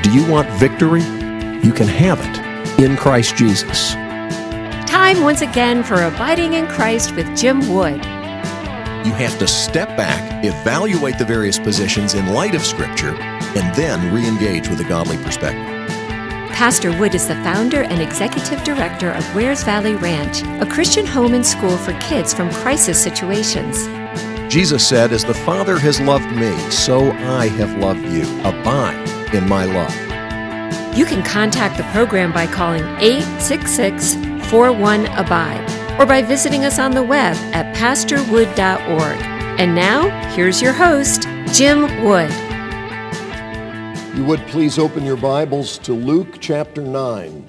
Do you want victory? You can have it in Christ Jesus. Time once again for Abiding in Christ with Jim Wood. You have to step back, evaluate the various positions in light of Scripture, and then re-engage with a godly perspective. Pastor Wood is the founder and executive director of Wares Valley Ranch, a Christian home and school for kids from crisis situations. Jesus said, "As the Father has loved me, so I have loved you. Abide in my love." You can contact the program by calling 866-41-ABIDE or by visiting us on the web at pastorwood.org. And now, here's your host, Jim Wood. You would please open your Bibles to Luke chapter 9.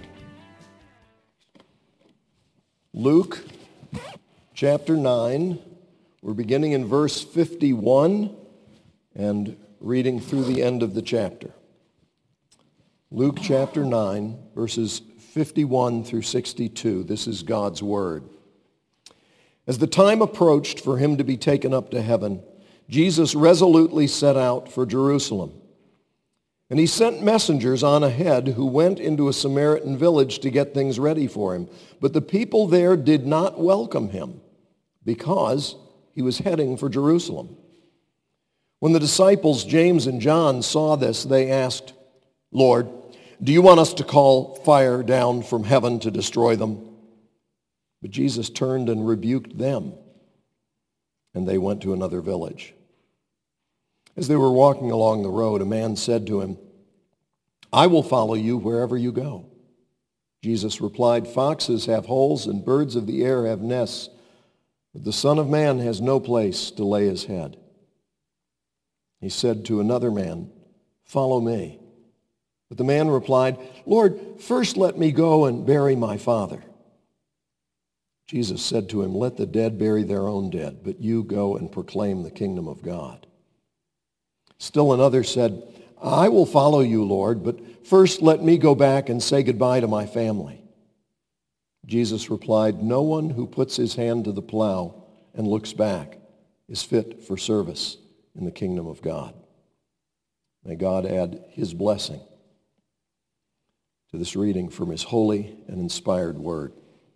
Luke chapter 9. We're beginning in verse 51 and reading through the end of the chapter. Luke chapter 9, verses 51 through 62. This is God's word. As the time approached for him to be taken up to heaven, Jesus resolutely set out for Jerusalem. And he sent messengers on ahead who went into a Samaritan village to get things ready for him. But the people there did not welcome him because he was heading for Jerusalem. When the disciples James and John saw this, they asked, "Lord, do you want us to call fire down from heaven to destroy them?" But Jesus turned and rebuked them, and they went to another village. As they were walking along the road, a man said to him, "I will follow you wherever you go." Jesus replied, "Foxes have holes and birds of the air have nests, but the Son of Man has no place to lay his head." He said to another man, "Follow me." But the man replied, "Lord, first let me go and bury my father." Jesus said to him, "Let the dead bury their own dead, but you go and proclaim the kingdom of God." Still another said, "I will follow you, Lord, but first let me go back and say goodbye to my family." Jesus replied, "No one who puts his hand to the plow and looks back is fit for service in the kingdom of God." May God add his blessing to this reading from his holy and inspired word.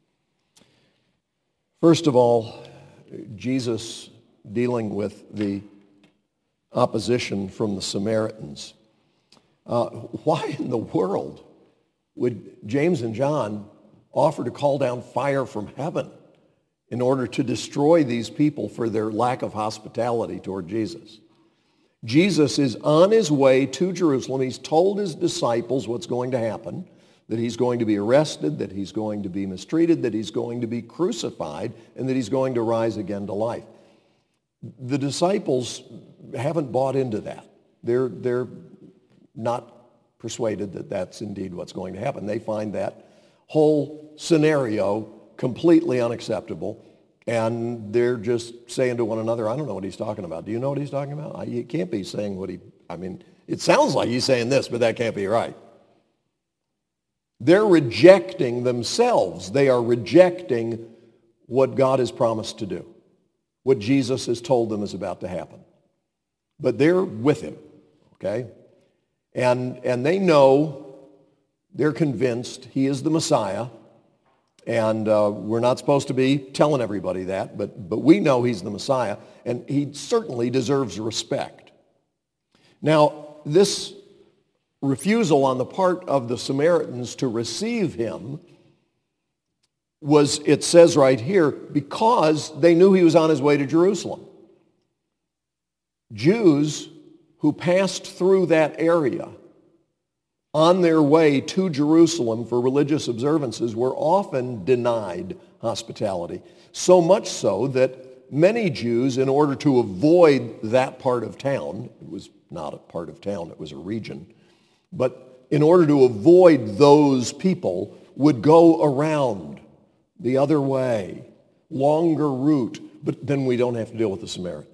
First of all, Jesus dealing with the opposition from the Samaritans. Why in the world would James and John offer to call down fire from heaven in order to destroy these people for their lack of hospitality toward Jesus? Jesus is on his way to Jerusalem. He's told his disciples what's going to happen, that he's going to be arrested, that he's going to be mistreated, that he's going to be crucified, and that he's going to rise again to life. The disciples haven't bought into that. They're not persuaded that that's indeed what's going to happen. They find that whole scenario completely unacceptable, and they're just saying to one another, "I don't know what he's talking about. Do you know what he's talking about? He can't be saying it sounds like he's saying this, but that can't be right." They're rejecting themselves. They are rejecting what God has promised to do, what Jesus has told them is about to happen. But they're with him, okay? And they know, they're convinced he is the Messiah. And we're not supposed to be telling everybody that, but we know he's the Messiah, and he certainly deserves respect. Now, this refusal on the part of the Samaritans to receive him was, it says right here, because they knew he was on his way to Jerusalem. Jews who passed through that area on their way to Jerusalem for religious observances were often denied hospitality. So much so that many Jews, in order to avoid that part of town, it was not a part of town, it was a region, but in order to avoid those people, would go around the other way, longer route, but then we don't have to deal with the Samaritans.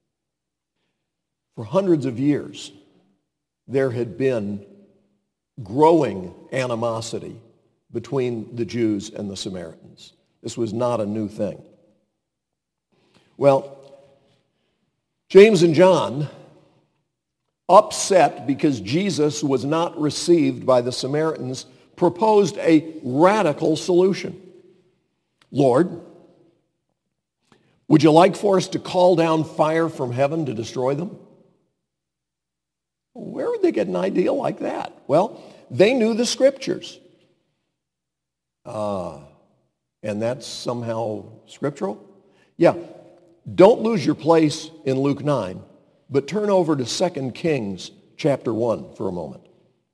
For hundreds of years, there had been growing animosity between the Jews and the Samaritans. This was not a new thing. Well, James and John upset because Jesus was not received by the Samaritans, proposed a radical solution. Lord, would you like for us to call down fire from heaven to destroy them? Where would they get an idea like that? Well, they knew the scriptures. And that's somehow scriptural? Yeah. Don't lose your place in Luke 9, but turn over to 2 Kings chapter 1 for a moment.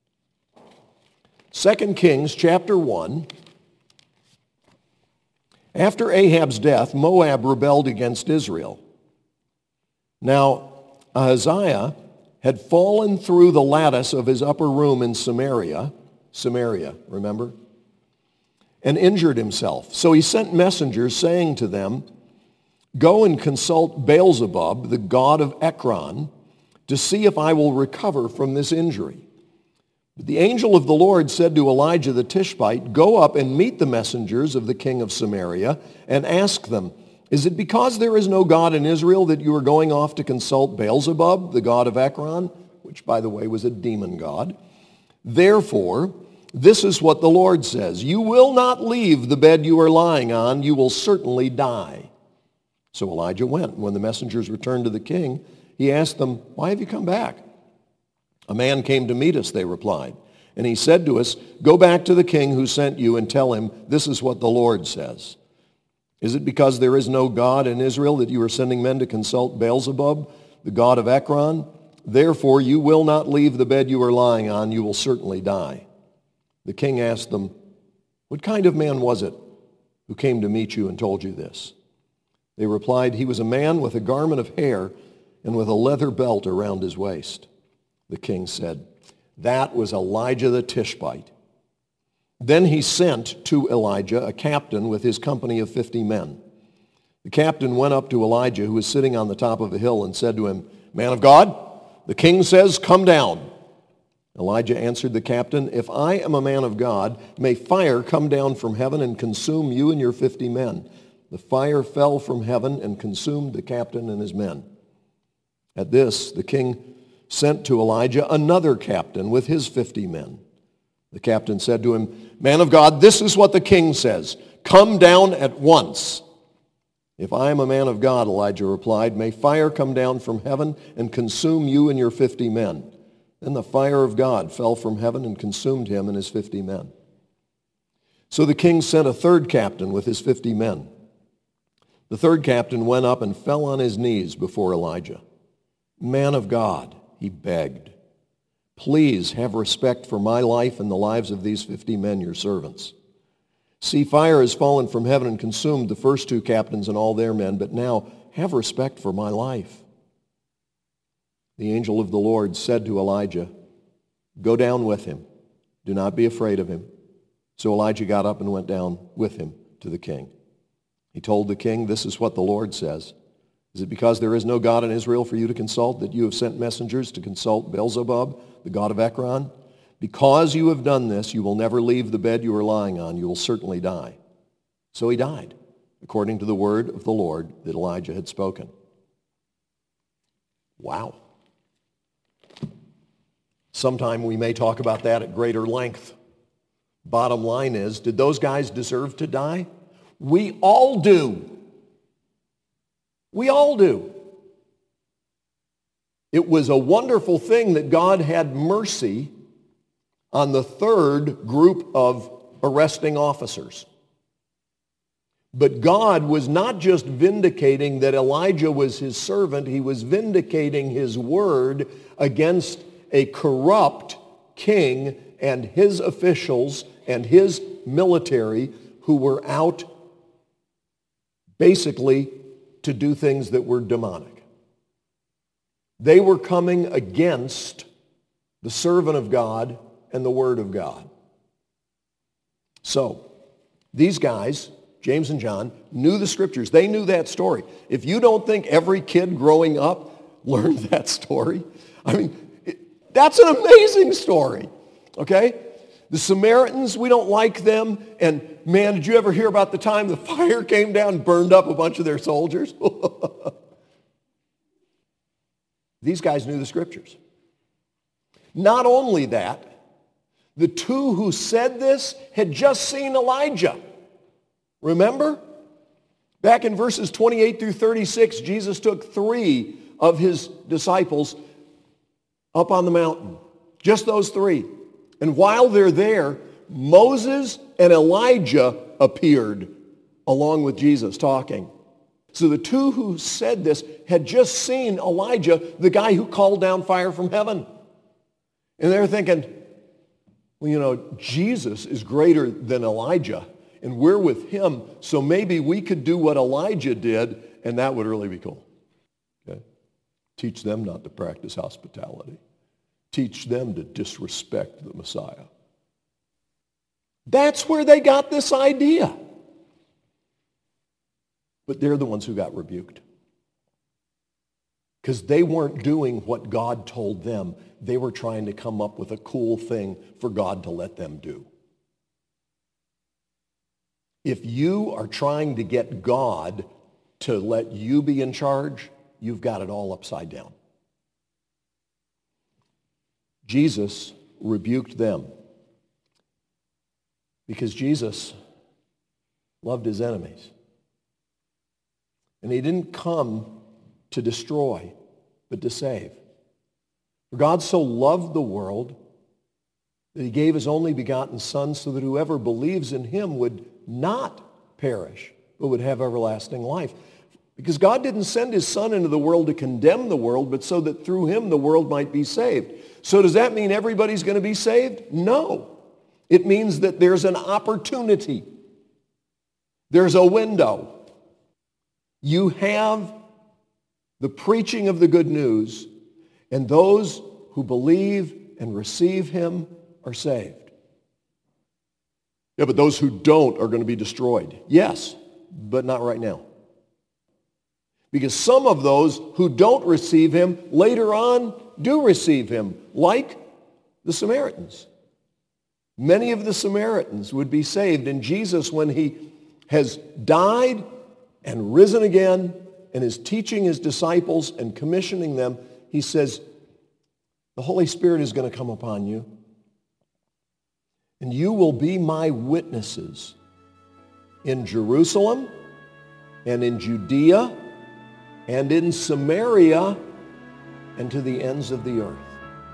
2 Kings chapter 1. After Ahab's death, Moab rebelled against Israel. Now, Ahaziah had fallen through the lattice of his upper room in Samaria, remember? And injured himself. So he sent messengers saying to them, go and consult Beelzebub, the god of Ekron, to see if I will recover from this injury. But the angel of the Lord said to Elijah the Tishbite, go up and meet the messengers of the king of Samaria and ask them, is it because there is no God in Israel that you are going off to consult Beelzebub, the god of Ekron, which, by the way, was a demon god? Therefore, this is what the Lord says, you will not leave the bed you are lying on, you will certainly die. So Elijah went. When the messengers returned to the king, he asked them, why have you come back? A man came to meet us, they replied. And he said to us, go back to the king who sent you and tell him, this is what the Lord says. Is it because there is no God in Israel that you are sending men to consult Beelzebub, the god of Ekron? Therefore, you will not leave the bed you are lying on, you will certainly die. The king asked them, what kind of man was it who came to meet you and told you this? They replied, he was a man with a garment of hair and with a leather belt around his waist. The king said, that was Elijah the Tishbite. Then he sent to Elijah a captain with his company of 50 men. The captain went up to Elijah, who was sitting on the top of a hill, and said to him, man of God, the king says, come down. Elijah answered the captain, if I am a man of God, may fire come down from heaven and consume you and your 50 men. The fire fell from heaven and consumed the captain and his men. At this, the king sent to Elijah another captain with his 50 men. The captain said to him, man of God, this is what the king says. Come down at once. If I am a man of God, Elijah replied, may fire come down from heaven and consume you and your 50 men. Then the fire of God fell from heaven and consumed him and his 50 men. So the king sent a third captain with his 50 men. The third captain went up and fell on his knees before Elijah. Man of God, he begged, please have respect for my life and the lives of these 50 men, your servants. See, fire has fallen from heaven and consumed the first two captains and all their men, but now have respect for my life. The angel of the Lord said to Elijah, go down with him. Do not be afraid of him. So Elijah got up and went down with him to the king. He told the king, this is what the Lord says. Is it because there is no God in Israel for you to consult that you have sent messengers to consult Beelzebub, the god of Ekron? Because you have done this, you will never leave the bed you are lying on. You will certainly die. So he died, according to the word of the Lord that Elijah had spoken. Wow. Sometime we may talk about that at greater length. Bottom line is, did those guys deserve to die? We all do. We all do. It was a wonderful thing that God had mercy on the third group of arresting officers. But God was not just vindicating that Elijah was his servant, he was vindicating his word against a corrupt king and his officials and his military who were out basically to do things that were demonic. They were coming against the servant of God and the word of God. So, these guys, James and John, knew the scriptures. They knew that story. If you don't think every kid growing up learned that story, I mean, that's an amazing story, okay? The Samaritans, we don't like them. And man, did you ever hear about the time the fire came down and burned up a bunch of their soldiers? These guys knew the scriptures. Not only that, the two who said this had just seen Elijah. Remember? Back in verses 28 through 36, Jesus took 3 of his disciples up on the mountain. Just those 3. And while they're there, Moses and Elijah appeared along with Jesus talking. So the two who said this had just seen Elijah, the guy who called down fire from heaven. And they're thinking, well, Jesus is greater than Elijah, and we're with him, so maybe we could do what Elijah did, and that would really be cool. Okay? Teach them not to practice hospitality. Teach them to disrespect the Messiah. That's where they got this idea. But they're the ones who got rebuked. Because they weren't doing what God told them. They were trying to come up with a cool thing for God to let them do. If you are trying to get God to let you be in charge, you've got it all upside down. Jesus rebuked them because Jesus loved his enemies. And he didn't come to destroy, but to save. For God so loved the world that he gave his only begotten Son so that whoever believes in him would not perish, but would have everlasting life. Because God didn't send his Son into the world to condemn the world, but so that through him the world might be saved. So does that mean everybody's going to be saved? No. It means that there's an opportunity. There's a window. You have the preaching of the good news, and those who believe and receive him are saved. Yeah, but those who don't are going to be destroyed. Yes, but not right now. Because some of those who don't receive him later on do receive him, like the Samaritans. Many of the Samaritans would be saved, and Jesus, when he has died and risen again and is teaching his disciples and commissioning them, he says, the Holy Spirit is going to come upon you, and you will be my witnesses in Jerusalem and in Judea and in Samaria and to the ends of the earth.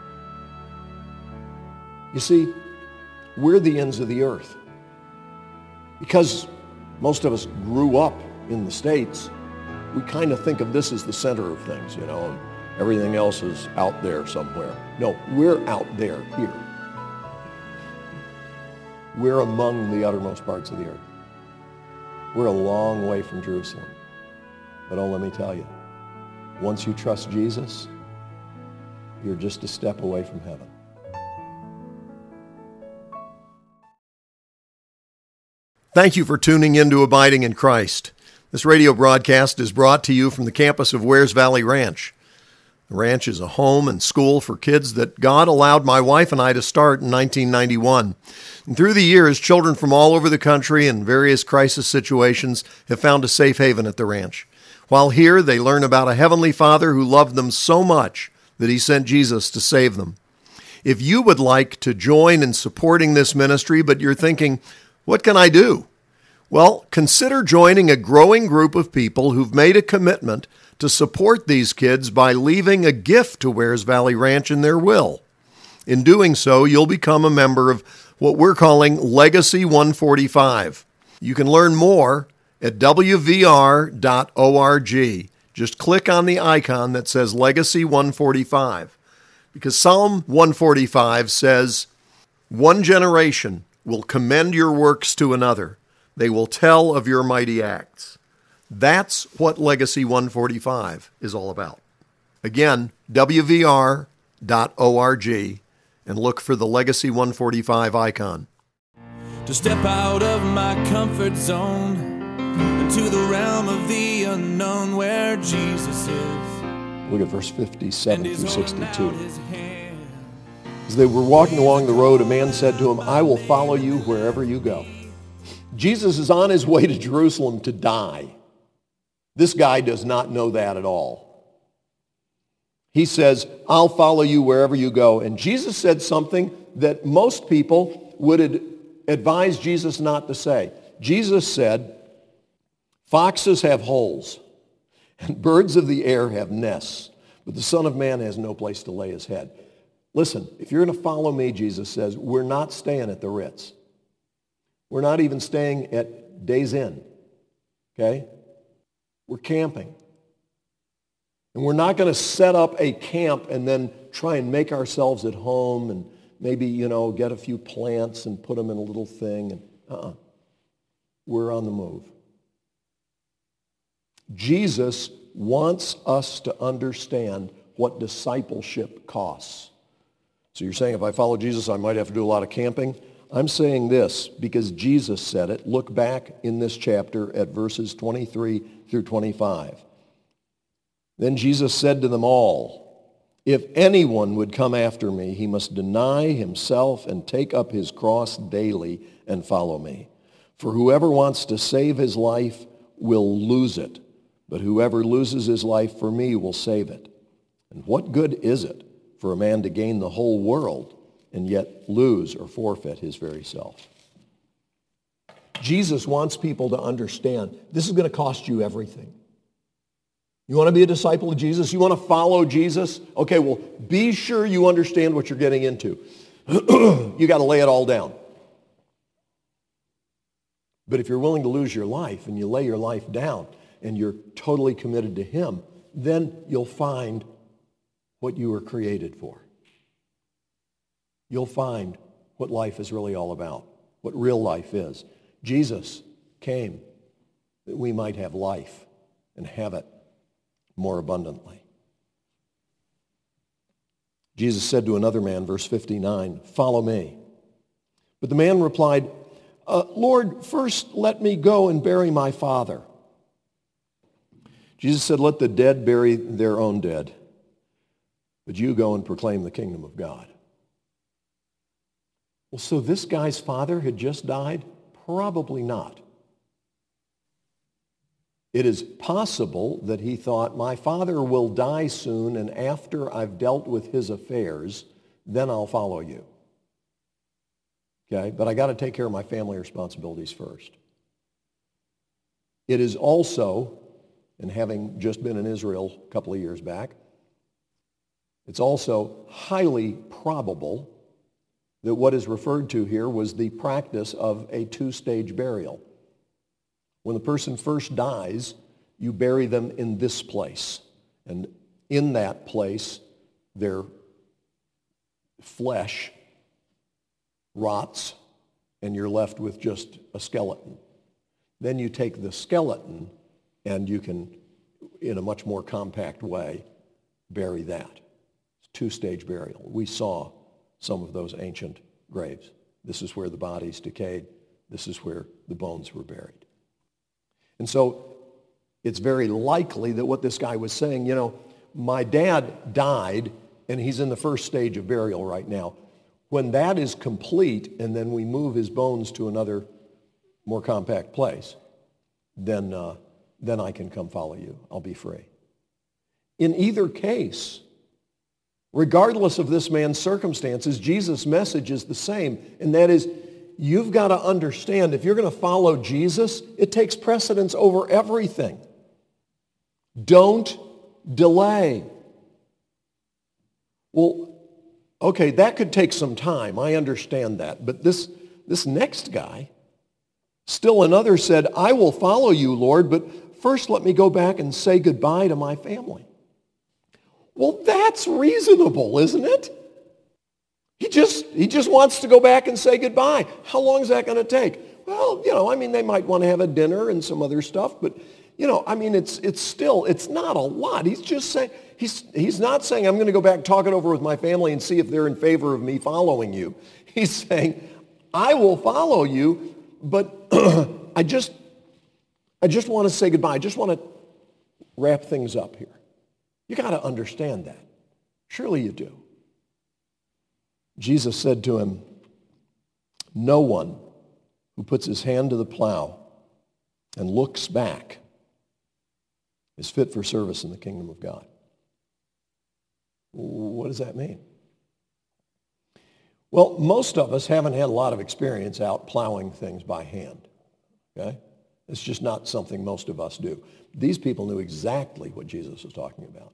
You see, we're the ends of the earth. Because most of us grew up in the States, we kind of think of this as the center of things, and everything else is out there somewhere. No, we're out there here. We're among the uttermost parts of the earth. We're a long way from Jerusalem. But let me tell you, once you trust Jesus, you're just a step away from heaven. Thank you for tuning in to Abiding in Christ. This radio broadcast is brought to you from the campus of Wears Valley Ranch. The ranch is a home and school for kids that God allowed my wife and I to start in 1991. And through the years, children from all over the country and various crisis situations have found a safe haven at the ranch. While here, they learn about a Heavenly Father who loved them so much that he sent Jesus to save them. If you would like to join in supporting this ministry, but you're thinking, what can I do? Well, consider joining a growing group of people who've made a commitment to support these kids by leaving a gift to Wears Valley Ranch in their will. In doing so, you'll become a member of what we're calling Legacy 145. You can learn more at wvr.org. Just click on the icon that says Legacy 145. Because Psalm 145 says, "One generation will commend your works to another. They will tell of your mighty acts." That's what Legacy 145 is all about. Again, wvr.org, and look for the Legacy 145 icon. To step out of my comfort zone into the realm of the unknown where Jesus is. Look at verse 57 through 62. As they were walking along the road, a man said to him, "I will follow you wherever you go." Jesus is on his way to Jerusalem to die. This guy does not know that at all. He says, I'll follow you wherever you go. And Jesus said something that most people would advise Jesus not to say. Jesus said, foxes have holes, and birds of the air have nests, but the Son of Man has no place to lay his head. Listen, if you're going to follow me, Jesus says, we're not staying at the Ritz. We're not even staying at Days Inn, okay? We're camping. And we're not going to set up a camp and then try and make ourselves at home and maybe, get a few plants and put them in a little thing. And, We're on the move. Jesus wants us to understand what discipleship costs. So you're saying if I follow Jesus, I might have to do a lot of camping? I'm saying this because Jesus said it. Look back in this chapter at verses 23 through 25. Then Jesus said to them all, if anyone would come after me, he must deny himself and take up his cross daily and follow me. For whoever wants to save his life will lose it, but whoever loses his life for me will save it. And what good is it for a man to gain the whole world and yet lose or forfeit his very self? Jesus wants people to understand this is going to cost you everything. You want to be a disciple of Jesus? You want to follow Jesus? Okay, well, be sure you understand what you're getting into. You got to lay it all down. But if you're willing to lose your life and you lay your life down and you're totally committed to him, then you'll find what you were created for. You'll find what life is really all about, what real life is. Jesus came that we might have life and have it more abundantly. Jesus said to another man, verse 59, follow me. But the man replied, Lord, first let me go and bury my father. Jesus said, let the dead bury their own dead, but you go and proclaim the kingdom of God. Well, so this guy's father had just died? Probably not. It is possible that he thought, my father will die soon, and after I've dealt with his affairs, then I'll follow you. Okay, but I got to take care of my family responsibilities first. It is also, and having just been in Israel a couple of years back, it's also highly probable that what is referred to here was the practice of a two-stage burial. When the person first dies, you bury them in this place. And in that place, their flesh rots, and you're left with just a skeleton. Then you take the skeleton, and you can, in a much more compact way, bury that. It's two-stage burial. We saw some of those ancient graves. This is where the bodies decayed. This is where the bones were buried. And so it's very likely that what this guy was saying, my dad died, and he's in the first stage of burial right now. When that is complete, and then we move his bones to another more compact place, then I can come follow you. I'll be free. In either case, regardless of this man's circumstances, Jesus' message is the same, and that is, you've got to understand, if you're going to follow Jesus, it takes precedence over everything. Don't delay. Well, okay, that could take some time. I understand that. But this next guy, still another said, I will follow you, Lord, but first let me go back and say goodbye to my family. Well, that's reasonable, isn't it? He just wants to go back and say goodbye. How long is that going to take? Well, they might want to have a dinner and some other stuff, but, it's not a lot. He's just saying, he's not saying, I'm going to go back, talk it over with my family and see if they're in favor of me following you. He's saying, I will follow you, but I just want to say goodbye. I just want to wrap things up here. You got to understand that. Surely you do. Jesus said to him, no one who puts his hand to the plow and looks back is fit for service in the kingdom of God. What does that mean? Well, most of us haven't had a lot of experience out plowing things by hand, okay? It's just not something most of us do. These people knew exactly what Jesus was talking about.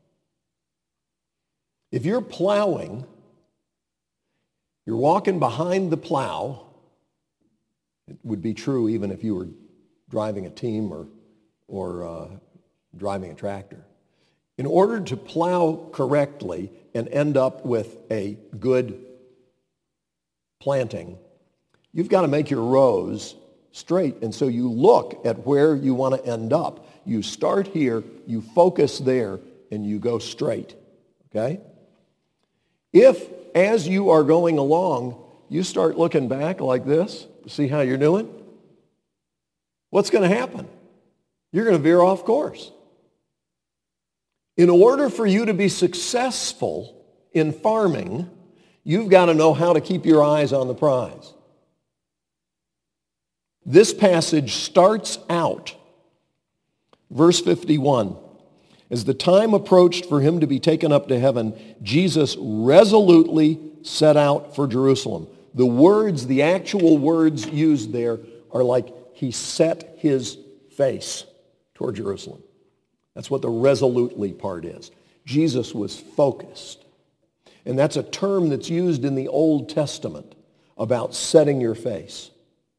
If you're plowing, you're walking behind the plow. It would be true even if you were driving a team or driving a tractor. In order to plow correctly and end up with a good planting, you've got to make your rows straight. And so you look at where you want to end up. You start here, you focus there, and you go straight, okay? If, as you are going along, you start looking back like this, see how you're doing, what's going to happen? You're going to veer off course. In order for you to be successful in farming, you've got to know how to keep your eyes on the prize. This passage starts out, verse 51. As the time approached for him to be taken up to heaven, Jesus resolutely set out for Jerusalem. The words, the actual words used there are like he set his face toward Jerusalem. That's what the resolutely part is. Jesus was focused. And that's a term that's used in the Old Testament about setting your face.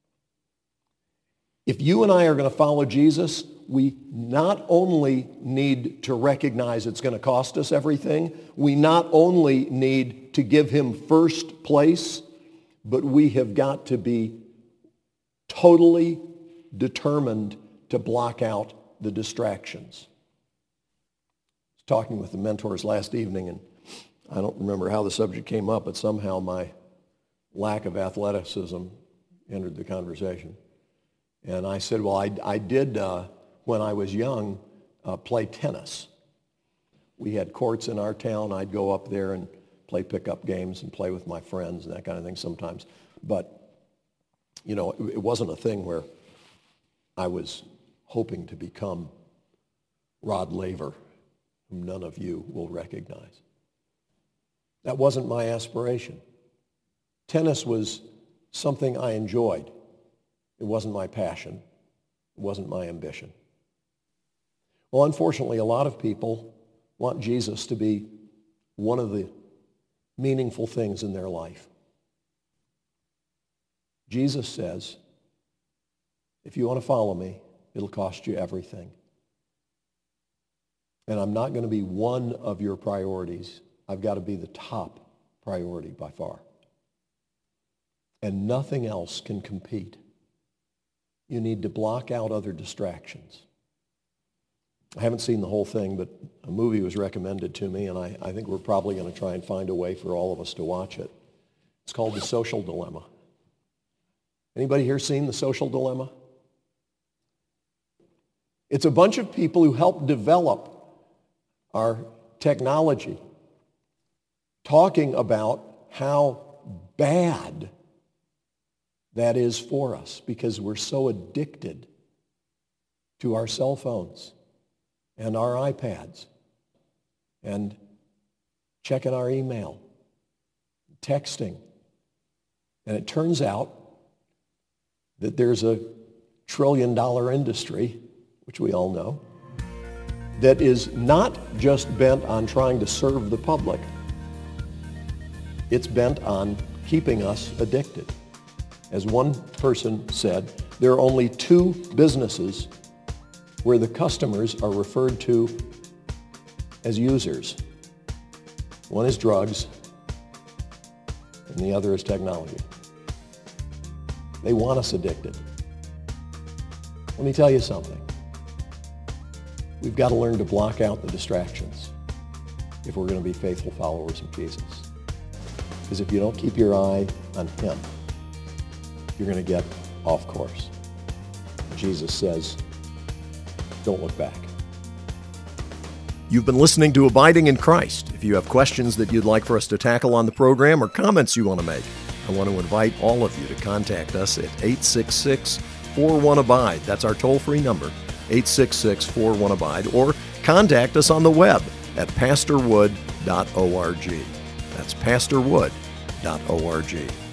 If you and I are going to follow Jesus, we not only need to recognize it's going to cost us everything, we not only need to give him first place, but we have got to be totally determined to block out the distractions. I was talking with the mentors last evening, and I don't remember how the subject came up, but somehow my lack of athleticism entered the conversation. And I said, well, I did, when I was young, play tennis. We had courts in our town. I'd go up there and play pickup games and play with my friends and that kind of thing sometimes. But, you know, it wasn't a thing where I was hoping to become Rod Laver, whom none of you will recognize. That wasn't my aspiration. Tennis was something I enjoyed. It wasn't my passion. It wasn't my ambition. Well, unfortunately, a lot of people want Jesus to be one of the meaningful things in their life. Jesus says, if you want to follow me, it'll cost you everything. And I'm not going to be one of your priorities. I've got to be the top priority by far. And nothing else can compete. You need to block out other distractions. I haven't seen the whole thing, but a movie was recommended to me, and I think we're probably going to try and find a way for all of us to watch it. It's called The Social Dilemma. Anybody here seen The Social Dilemma? It's a bunch of people who helped develop our technology, talking about how bad that is for us because we're so addicted to our cell phones and our iPads and checking our email, texting. And it turns out that there's a $1 trillion industry, which we all know, that is not just bent on trying to serve the public. It's bent on keeping us addicted. As one person said, there are only 2 businesses where the customers are referred to as users. One is drugs, and the other is technology. They want us addicted. Let me tell you something. We've got to learn to block out the distractions if we're going to be faithful followers of Jesus. Because if you don't keep your eye on him, you're going to get off course. Jesus says, don't look back. You've been listening to Abiding in Christ. If you have questions that you'd like for us to tackle on the program or comments you want to make, I want to invite all of you to contact us at 866-41-ABIDE. That's our toll-free number, 866-41-ABIDE, or contact us on the web at pastorwood.org. That's pastorwood.org.